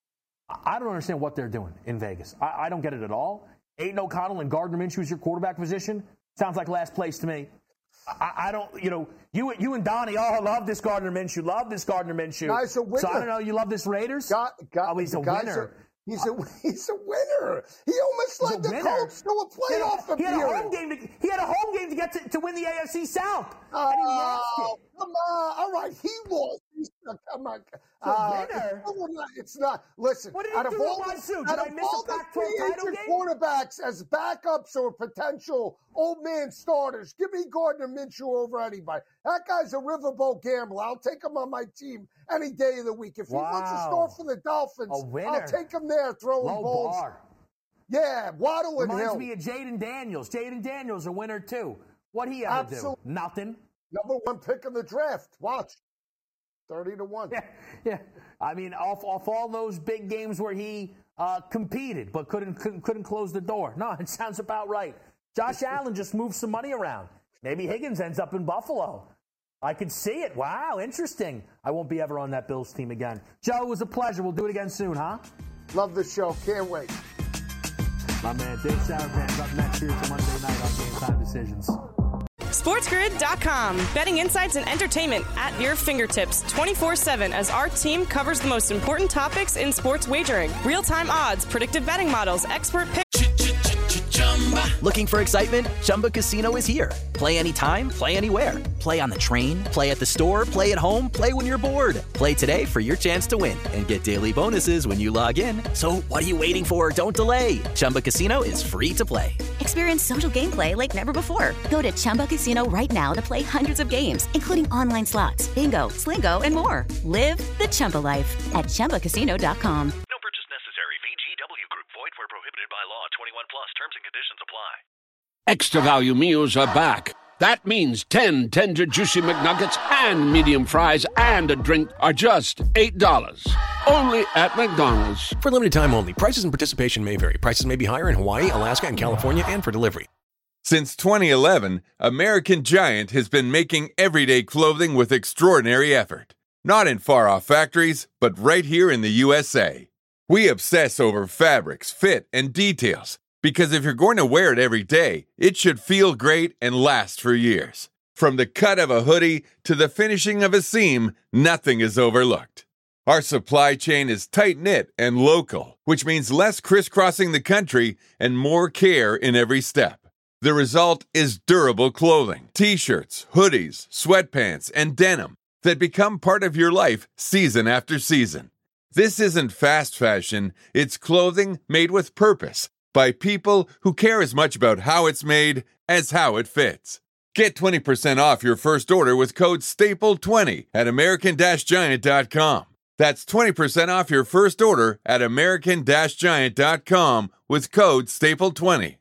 I don't understand what they're doing in Vegas. I, I don't get it at all. Aiden O'Connell and Gardner Minshew is your quarterback position. Sounds like last place to me. I, I don't, you know, you you and Donnie, oh, love this Gardner Minshew, love this Gardner Minshew. Guy's a winner. So I don't know, you love this Raiders? God, God, oh, he's a winner. A, he's a he's a winner. He almost led the Colts to a playoff he had a, he had a home appearance. game. To, he had a home game to get to, to win the A F C South, Oh, and he lost it. Come on, all right, he lost. He's, come on, uh, winner. It's not. Listen, what did he out do of all, the, the, Did out I of miss all a the Pac twelve title free game? quarterbacks as backups or potential old man starters, give me Gardner Minshew over anybody. That guy's a riverboat gambler. I'll take him on my team any day of the week. If he wow. wants to start for the Dolphins, I'll take him there throwing Low balls. Bar. Yeah, Waddle and Reminds Hill. me of Jaden Daniels. Jaden Daniels, a winner too. What he ever Absolutely. do? Nothing. Number one pick in the draft. Watch. thirty to one. Yeah, yeah. I mean, off off all those big games where he uh, competed but couldn't, couldn't couldn't close the door. No, it sounds about right. Josh Allen just moved some money around. Maybe Higgins ends up in Buffalo. I could see it. Wow, interesting. I won't be ever on that Bills team again. Joe, it was a pleasure. We'll do it again soon, huh? Love the show. Can't wait. My man, Dave Sauerbrand's up next here for Monday night on Game Time Decisions. SportsGrid dot com. Betting insights and entertainment at your fingertips twenty-four seven as our team covers the most important topics in sports wagering. Real-time odds, predictive betting models, expert picks. Looking for excitement? Chumba Casino is here. Play anytime, play anywhere. Play on the train, play at the store, play at home, play when you're bored. Play today for your chance to win and get daily bonuses when you log in. So what are you waiting for? Don't delay. Chumba Casino is free to play. Experience social gameplay like never before. Go to Chumba Casino right now to play hundreds of games, including online slots, bingo, Slingo, and more. Live the Chumba life at Chumba Casino dot com. No purchase necessary. V G W Group. Void where prohibited by law. twenty-one plus. Terms and conditions apply. Extra value meals are back. That means ten tender, juicy McNuggets and medium fries and a drink are just eight dollars. Only at McDonald's. For limited time only. Prices and participation may vary. Prices may be higher in Hawaii, Alaska, and California, and for delivery. Since twenty eleven, American Giant has been making everyday clothing with extraordinary effort. Not in far-off factories, but right here in the U S A. We obsess over fabrics, fit, and details. Because if you're going to wear it every day, it should feel great and last for years. From the cut of a hoodie to the finishing of a seam, nothing is overlooked. Our supply chain is tight-knit and local, which means less crisscrossing the country and more care in every step. The result is durable clothing, t-shirts, hoodies, sweatpants, and denim that become part of your life season after season. This isn't fast fashion, it's clothing made with purpose, by people who care as much about how it's made as how it fits. Get twenty percent off your first order with code staple twenty at American Giant dot com. That's twenty percent off your first order at American Giant dot com with code staple twenty.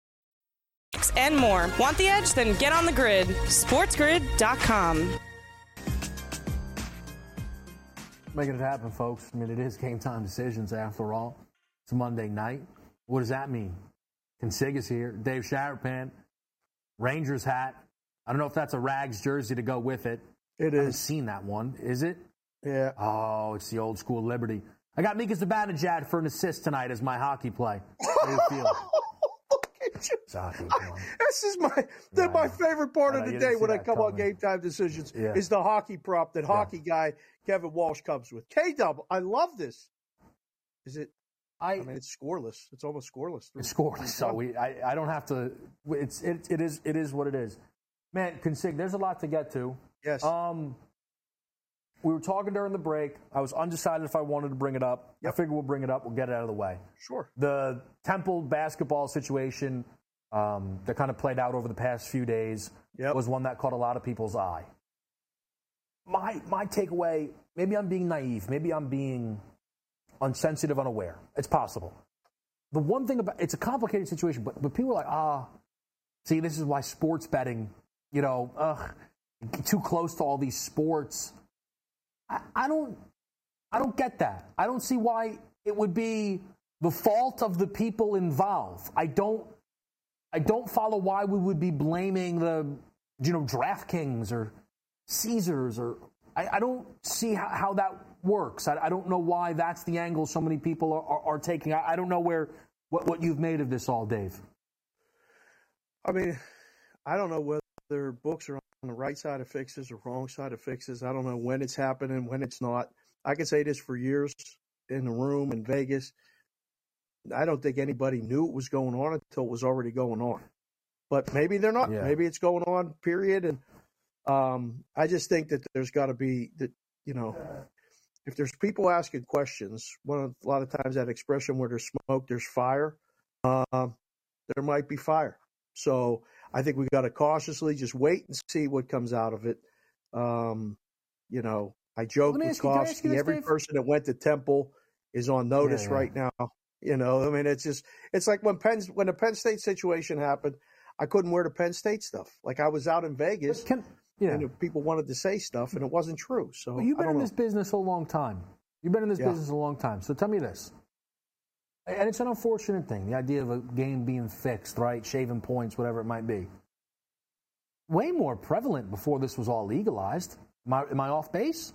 And more. Want the edge? Then get on the grid. SportsGrid dot com. Making it happen, folks. I mean, it is Game Time Decisions after all. It's Monday night. What does that mean? Consig is here. Dave Sauerbrand, Rangers hat. I don't know if that's a Rags jersey to go with it. It is. I haven't seen that one. Is it? Yeah. Oh, it's the old school Liberty. I got Mika Zibanejad for an assist tonight as my hockey play. How do you feel? It's hockey, this is my yeah, my favorite part of the day when I come coming. on Game Time Decisions yeah. is the hockey prop that yeah. hockey guy Kevin Walsh comes with. K-Dub, I love this. Is it? I, I mean, it's scoreless. It's almost scoreless. It's scoreless. So we, I, I don't have to. It's it, it is it is what it is. Man, Consig, there's a lot to get to. Yes. Um, we were talking during the break. I was undecided if I wanted to bring it up. Yep. I figured we'll bring it up. We'll get it out of the way. Sure. The Temple basketball situation um, that kind of played out over the past few days yep. was one that caught a lot of people's eye. My my takeaway, maybe I'm being naive. Maybe I'm being unsensitive, unaware. It's possible. The one thing about it's a complicated situation, but, but people are like, ah, see, this is why sports betting, you know, ugh, too close to all these sports. I, I don't I don't get that. I don't see why it would be the fault of the people involved. I don't I don't follow why we would be blaming the, you know, DraftKings or Caesars or I, I don't see how, how that works. I, I don't know why that's the angle so many people are, are, are taking. I, I don't know where what, what you've made of this all, Dave. I mean, I don't know whether books are on the right side of fixes or wrong side of fixes. I don't know when it's happening, when it's not. I can say this for years in the room in Vegas. I don't think anybody knew it was going on until it was already going on. But maybe they're not. Yeah. Maybe it's going on, period. And um, I just think that there's got to be, that you know, if there's people asking questions, one of, a lot of times that expression where there's smoke, there's fire, uh, there might be fire. So I think we got to cautiously just wait and see what comes out of it. Um, you know, I joke with Kofsky, every Dave? person that went to Temple is on notice yeah, yeah. right now. You know, I mean, it's just, it's like when Penn, when the Penn State situation happened, I couldn't wear the Penn State stuff. Like I was out in Vegas can, yeah. and people wanted to say stuff and it wasn't true. So well, you've been in know. this business a long time. You've been in this yeah. business a long time. So tell me this. And it's an unfortunate thing, the idea of a game being fixed, right? Shaving points, whatever it might be. Way more prevalent before this was all legalized. Am I, am I off base?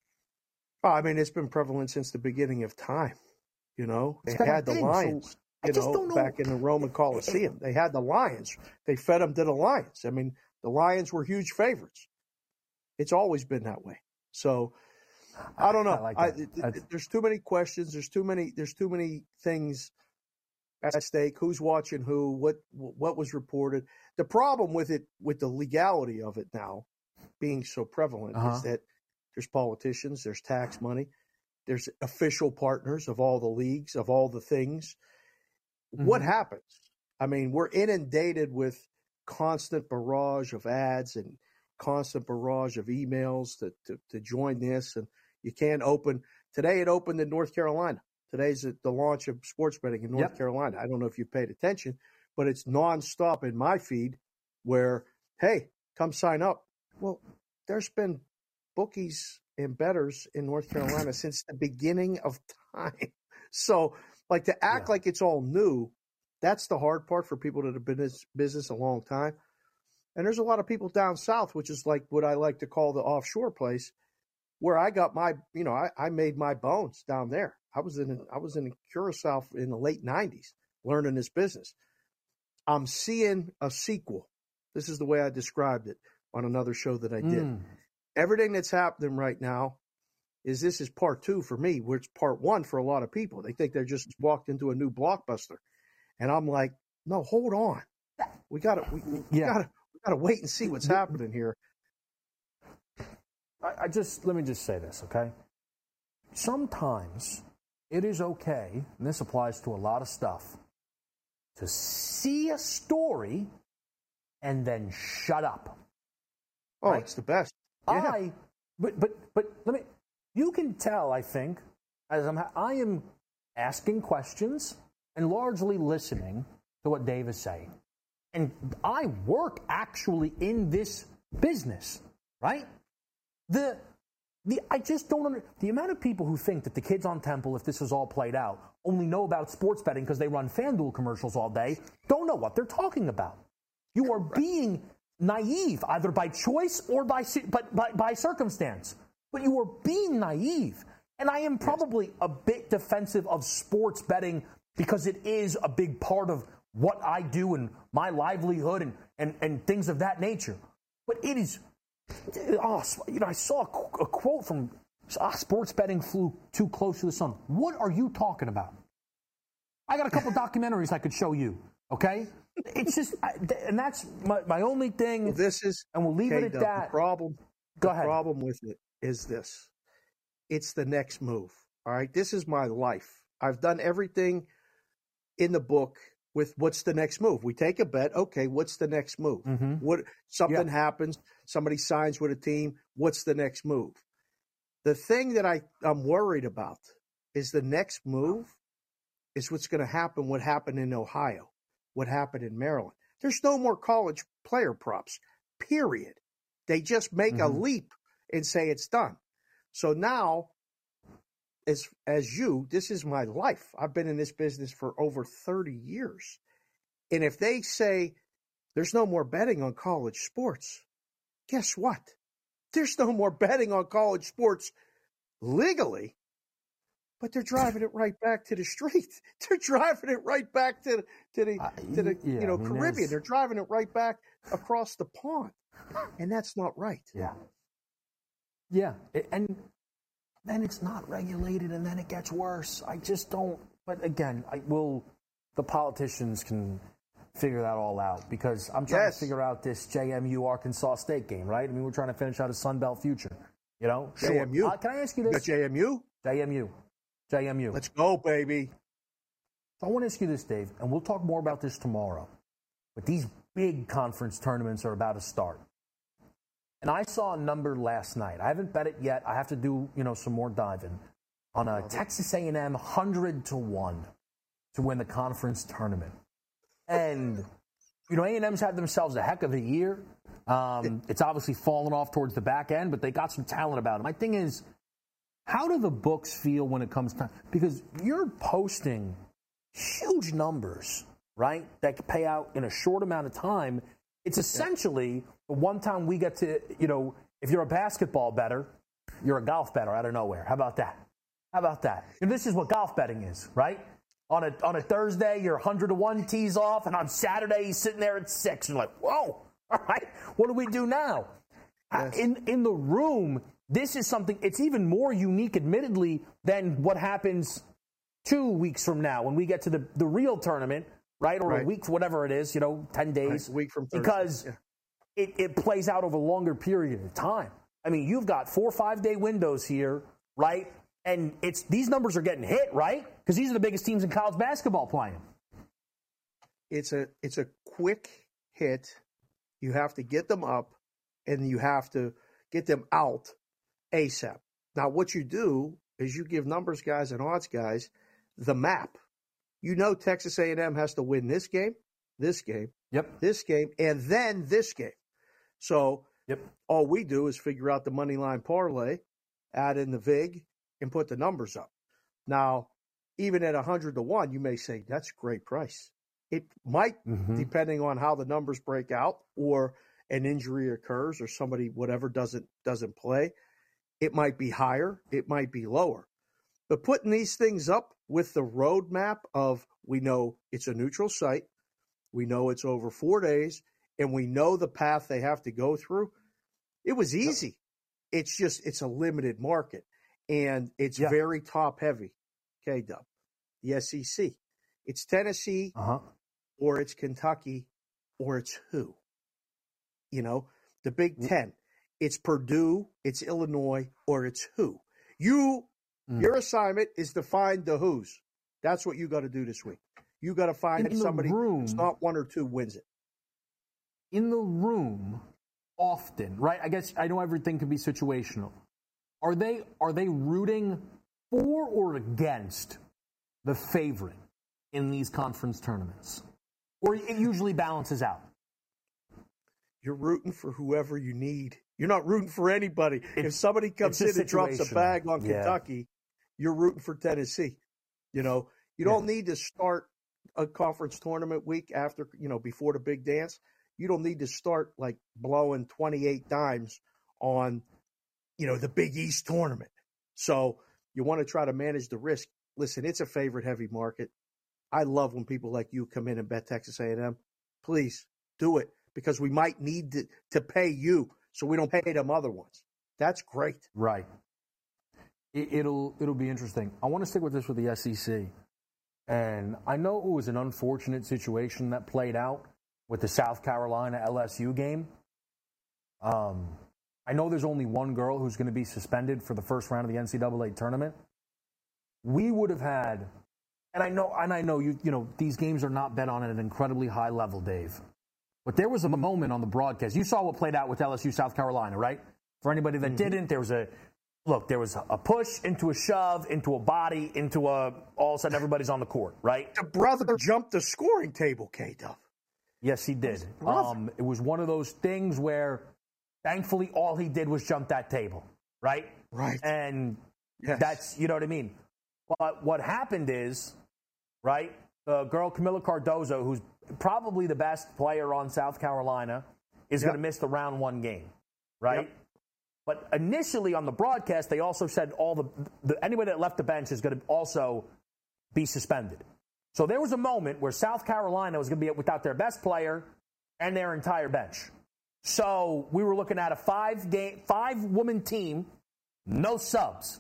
Well, I mean, it's been prevalent since the beginning of time. You know, they had the lions, so you know, back in the Roman Colosseum. They had the lions. They fed them to the lions. I mean, the lions were huge favorites. It's always been that way. So, I don't know. I like I, it, there's too many questions. There's too many. There's too many things at stake. Who's watching who? What what was reported? The problem with it, with the legality of it now being so prevalent, uh-huh. is that there's politicians, there's tax money, there's official partners of all the leagues, of all the things. Mm-hmm. What happens? I mean, we're inundated with constant barrage of ads and constant barrage of emails to, to, to join this. And you can't open. Today it opened in North Carolina. Today's the launch of sports betting in North yep. Carolina. I don't know if you paid attention, but it's nonstop in my feed where, hey, come sign up. Well, there's been bookies and bettors in North Carolina since the beginning of time. So, like, to act yeah. like it's all new, that's the hard part for people that have been in this business a long time. And there's a lot of people down south, which is like what I like to call the offshore place, where I got my, you know, I, I made my bones down there. I was in I was in Curacao in the late nineties learning this business. I'm seeing a sequel. This is the way I described it on another show that I did. Mm. Everything that's happening right now is this is part two for me, where it's part one for a lot of people. They think they just walked into a new blockbuster. And I'm like, no, hold on. We gotta we, we yeah. gotta we gotta wait and see what's happening here. I, I just let me just say this, okay? Sometimes it is okay, and this applies to a lot of stuff, to see a story and then shut up. Oh, right? It's the best. Yeah. I, but but but let me. You can tell, I think, as I'm, I am asking questions and largely listening to what Dave is saying, and I work actually in this business, right? The the I just don't under, the amount of people who think that the kids on Temple, if this was all played out, only know about sports betting because they run FanDuel commercials all day, don't know what they're talking about. You are being naive, either by choice or by, but by, by circumstance. But you are being naive. And I am probably a bit defensive of sports betting because it is a big part of what I do and my livelihood and, and, and things of that nature. But it is, oh, you know, I saw a, a quote from, ah, sports betting flew too close to the sun. What are you talking about? I got a couple documentaries I could show you, okay? It's just, I, and that's my, my only thing. Well, this is, and we'll leave okay, it at the, that. The problem, Go the ahead. problem with it is this. It's the next move, all right? This is my life. I've done everything in the book with what's the next move. We take a bet. Okay, what's the next move? Mm-hmm. What Something yeah. happens. Somebody signs with a team. What's the next move? The thing that I, I'm worried about is the next move is what's going to happen, what happened in Ohio, what happened in Maryland. There's no more college player props, period. They just make mm-hmm. a leap and say it's done. So now, as as you, this is my life. I've been in this business for over thirty years. And if they say there's no more betting on college sports, guess what? There's no more betting on college sports legally, but they're driving it right back to the street. They're driving it right back to to the uh, to the yeah, you know I mean, Caribbean. There's... They're driving it right back across the pond, and that's not right. Yeah, yeah, and then it's not regulated, and then it gets worse. I just don't. But again, I will. The politicians can figure that all out because I'm trying yes. to figure out this J M U Arkansas State game, right? I mean, we're trying to finish out a Sun Belt future. You know, J M U. Uh, can I ask you this? You got J M U. J M U. J M U. Let's go, baby. So I want to ask you this, Dave, and we'll talk more about this tomorrow. But these big conference tournaments are about to start. And I saw a number last night. I haven't bet it yet. I have to do, you know, some more diving on a Texas A and M one hundred to one to win the conference tournament. And, you know, A and M's had themselves a heck of a year. Um, it's obviously fallen off towards the back end, but they got some talent about them. My thing is, how do the books feel when it comes to – because you're posting huge numbers, right, that can pay out in a short amount of time. It's essentially the one time we get to, you know, if you're a basketball bettor, you're a golf bettor out of nowhere. How about that? How about that? And this is what golf betting is, right? On a on a Thursday, you're one hundred to one tees off, and on Saturday, he's sitting there at six. And you're like, whoa, all right, what do we do now? Yes. In in the room, this is something, it's even more unique, admittedly, than what happens two weeks from now when we get to the, the real tournament, right? Or right. a week, whatever it is, you know, ten days. Right. A week from Thursday. Because yeah. it, it plays out over a longer period of time. I mean, you've got four or five-day windows here, right? And it's these numbers are getting hit, right? Because these are the biggest teams in college basketball playing. It's a it's a quick hit. You have to get them up, and you have to get them out ASAP. Now, what you do is you give numbers guys and odds guys the map. You know Texas A and M has to win this game, this game, yep, this game, and then this game. So yep. all we do is figure out the money line parlay, add in the vig, and put the numbers up. Now, even at one hundred to one, you may say, that's a great price. It might, mm-hmm. depending on how the numbers break out or an injury occurs or somebody, whatever, doesn't doesn't play. It might be higher. It might be lower. But putting these things up with the roadmap of we know it's a neutral site, we know it's over four days, and we know the path they have to go through, it was easy. Yep. It's just, it's a limited market. And it's yeah. very top heavy, K-Dub, the S E C. It's Tennessee uh-huh. or it's Kentucky or it's who? You know, the Big Ten. It's Purdue, it's Illinois, or it's who? You, mm. Your assignment is to find the who's. That's what you got to do this week. You got to find in somebody room, it's not one or two wins it. In the room, often, right? I guess I know everything can be situational. Are they are they rooting for or against the favorite in these conference tournaments? Or it usually balances out? You're rooting for whoever you need. You're not rooting for anybody. It's, if somebody comes in and drops a bag on yeah. Kentucky, you're rooting for Tennessee. You know, you don't yeah. need to start a conference tournament week after, you know, before the big dance. You don't need to start like blowing twenty-eight dimes on, you know, the Big East tournament. So you want to try to manage the risk. Listen, it's a favorite heavy market. I love when people like you come in and bet Texas A and M. Please do it because we might need to, to pay you so we don't pay them other ones. That's great. Right. It, it'll it'll be interesting. I want to stick with this with the S E C. And I know it was an unfortunate situation that played out with the South Carolina L S U game. Um, I know there's only one girl who's going to be suspended for the first round of the N C double A tournament. We would have had, and I know, and I know you, you know, these games are not bet on at an incredibly high level, Dave. But there was a moment on the broadcast. You saw what played out with L S U South Carolina, right? For anybody that mm-hmm. didn't, there was a look. There was a push into a shove, into a body, into a. All of a sudden, everybody's on the court, right? The brother jumped the scoring table, K-Duff. Yes, he did. Um, it was one of those things where, thankfully, all he did was jump that table, right? Right. And yes. that's, you know what I mean? But what happened is, right, the girl Camila Cardozo, who's probably the best player on South Carolina, is yep. going to miss the round one game, right? Yep. But initially on the broadcast, they also said all the, the anybody that left the bench is going to also be suspended. So there was a moment where South Carolina was going to be without their best player and their entire bench. So we were looking at a five game, five woman team, no subs.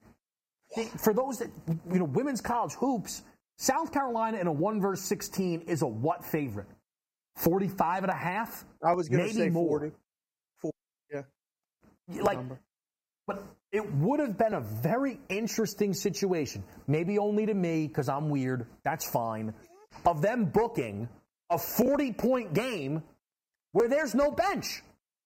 For those that, you know, women's college hoops, South Carolina in a one versus sixteen is a what favorite? forty-five and a half? I was going to say more. forty. forty. Yeah. Like, but it would have been a very interesting situation, maybe only to me because I'm weird, that's fine, of them booking a forty-point game where there's no bench.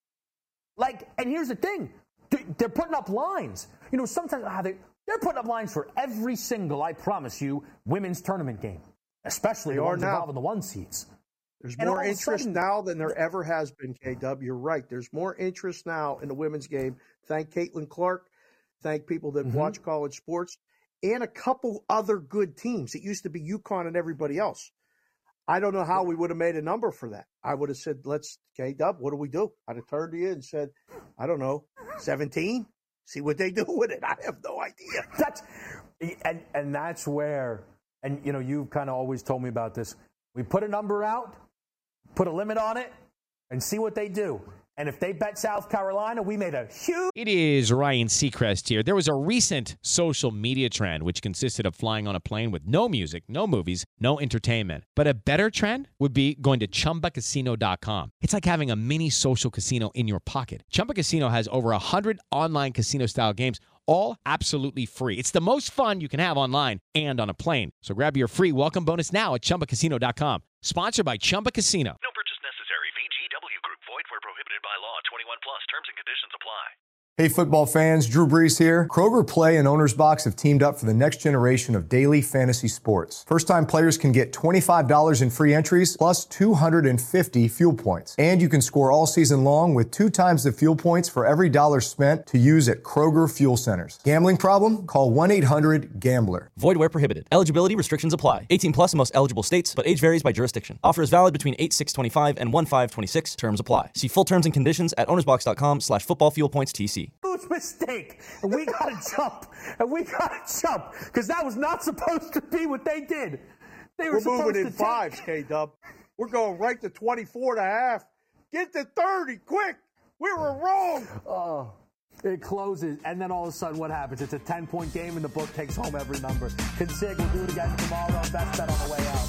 Like, and here's the thing, they're putting up lines. You know, sometimes ah, they, they're putting up lines for every single, I promise you, women's tournament game, especially the ones involving the one seeds. There's And more all of a interest sudden- now than there ever has been, K-Dub. You're right. There's more interest now in the women's game. Thank Caitlin Clark. Thank people that Mm-hmm. watch college sports. And a couple other good teams. It used to be UConn and everybody else. I don't know how we would have made a number for that. I would have said, let's, K-Dub, what do we do? I'd have turned to you and said, I don't know, seventeen? See what they do with it. I have no idea. That's and and that's where, and you know, you've kind of always told me about this. We put a number out, put a limit on it, and see what they do. And if they bet South Carolina, we made a huge... It is Ryan Seacrest here. There was a recent social media trend which consisted of flying on a plane with no music, no movies, no entertainment. But a better trend would be going to Chumba Casino dot com. It's like having a mini social casino in your pocket. Chumba Casino has over one hundred online casino-style games, all absolutely free. It's the most fun you can have online and on a plane. So grab your free welcome bonus now at Chumba Casino dot com. Sponsored by Chumba Casino. No purchase necessary. V G W Group. Void where prohibited by law. twenty-one plus. Terms and conditions apply. Hey football fans, Drew Brees here. Kroger Play and Owner's Box have teamed up for the next generation of daily fantasy sports. First-time players can get twenty-five dollars in free entries plus two hundred fifty fuel points. And you can score all season long with two times the fuel points for every dollar spent to use at Kroger Fuel Centers. Gambling problem? Call one eight hundred gambler. Void where prohibited. Eligibility restrictions apply. eighteen plus in most eligible states, but age varies by jurisdiction. Offer is valid between eight six twenty-five and one five twenty-six. Terms apply. See full terms and conditions at ownersbox.com slash football fuel points TC. Huge mistake, and we got to jump, and we got to jump, because that was not supposed to be what they did. They were We're supposed moving to in take- fives, K-Dub. We're going right to twenty-four and a half. Get to thirty, quick. We were wrong. Oh, it closes, and then all of a sudden, what happens? It's a ten-point game, and the book takes home every number. Consig will do it again tomorrow. Best bet on the way out.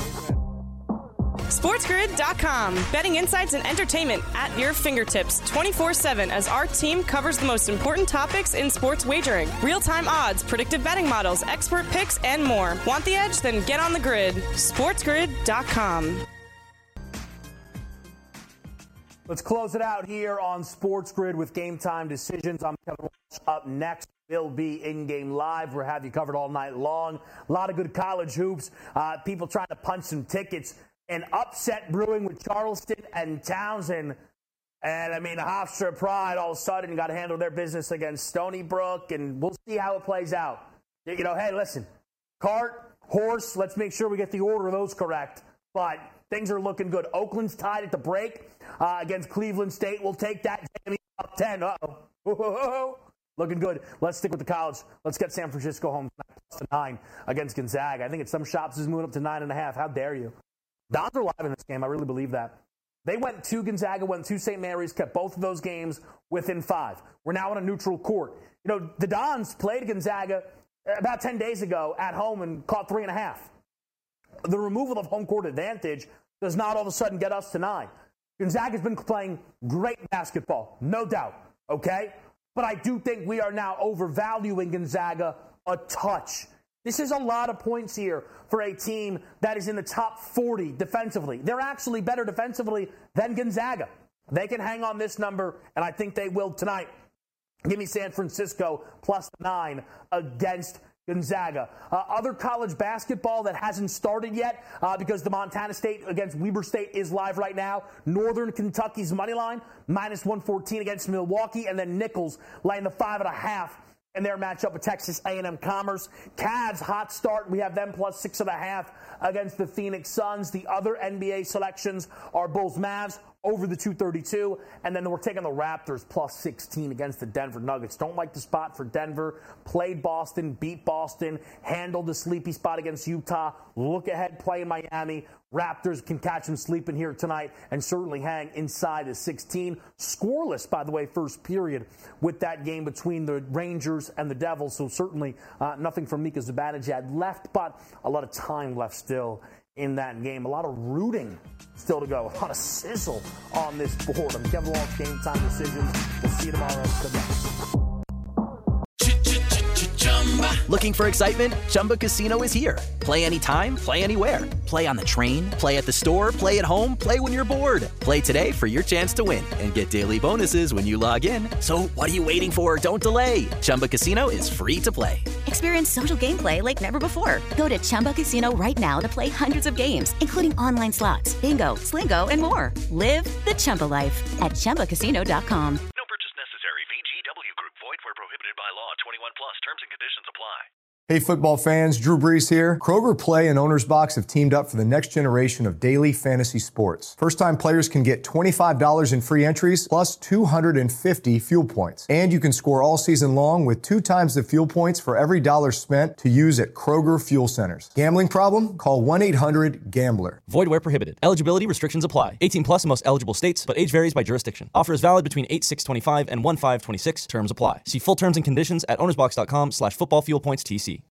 SportsGrid dot com. Betting insights and entertainment at your fingertips twenty-four seven as our team covers the most important topics in sports wagering. Real-time odds, predictive betting models, expert picks, and more. Want the edge? Then get on the grid. SportsGrid dot com. Let's close it out here on Sports Grid with Game Time Decisions. I'm Kevin Walsh. Up next will be In-Game Live. We'll have you covered all night long. A lot of good college hoops. Uh, people trying to punch some tickets. An upset brewing with Charleston and Townsend. And, I mean, Hofstra Pride all of a sudden got to handle their business against Stony Brook, and we'll see how it plays out. You know, hey, listen, cart, horse, let's make sure we get the order of those correct. But things are looking good. Oakland's tied at the break uh, against Cleveland State. We'll take that. Up ten. Uh-oh. Looking good. Let's stick with the college. Let's get San Francisco home plus to nine against Gonzaga. I think it's some shops is moving up to nine and a half. How dare you? Dons are live in this game. I really believe that. They went to Gonzaga, went to Saint Mary's, kept both of those games within five. We're now on a neutral court. You know, the Dons played Gonzaga about ten days ago at home and caught three and a half. The removal of home court advantage does not all of a sudden get us to nine. Gonzaga's been playing great basketball, no doubt, okay? But I do think we are now overvaluing Gonzaga a touch. This is a lot of points here for a team that is in the top forty defensively. They're actually better defensively than Gonzaga. They can hang on this number, and I think they will tonight. Give me San Francisco plus nine against Gonzaga. Uh, other college basketball that hasn't started yet uh, because the Montana State against Weber State is live right now. Northern Kentucky's money line, minus one fourteen against Milwaukee, and then Nichols laying the five and a half in their matchup with Texas A and M Commerce. Cavs, hot start. We have them plus six and a half against the Phoenix Suns. The other N B A selections are Bulls Mavs, over the two thirty-two, and then we're taking the Raptors plus sixteen against the Denver Nuggets. Don't like the spot for Denver. Played Boston, beat Boston, handled the sleepy spot against Utah. Look ahead, play in Miami. Raptors can catch them sleeping here tonight and certainly hang inside the sixteen. Scoreless, by the way, first period with that game between the Rangers and the Devils. So certainly uh, nothing from Mika Zibanejad left, but a lot of time left still in that game. A lot of rooting still to go. A lot of sizzle on this board. I'm Kevin Walsh, Game Time Decisions. We'll see you tomorrow. Good luck. Looking for excitement? Chumba Casino is here. Play anytime, play anywhere. Play on the train, play at the store, play at home, play when you're bored. Play today for your chance to win and get daily bonuses when you log in. So what are you waiting for? Don't delay. Chumba Casino is free to play. Experience social gameplay like never before. Go to Chumba Casino right now to play hundreds of games, including online slots, bingo, Slingo, and more. Live the Chumba life at Chumba Casino dot com. No purchase necessary. V G W Group. Void where prohibited by law. twenty-one plus. Terms and conditions apply. Hey, football fans, Drew Brees here. Kroger Play and Owner's Box have teamed up for the next generation of daily fantasy sports. First-time players can get twenty-five dollars in free entries plus two hundred fifty fuel points. And you can score all season long with two times the fuel points for every dollar spent to use at Kroger Fuel Centers. Gambling problem? Call one eight hundred gambler. Void where prohibited. Eligibility restrictions apply. eighteen plus in most eligible states, but age varies by jurisdiction. Offer is valid between eight six twenty-five and one five twenty-six. Terms apply. See full terms and conditions at ownersbox dot com slash football fuel points T C.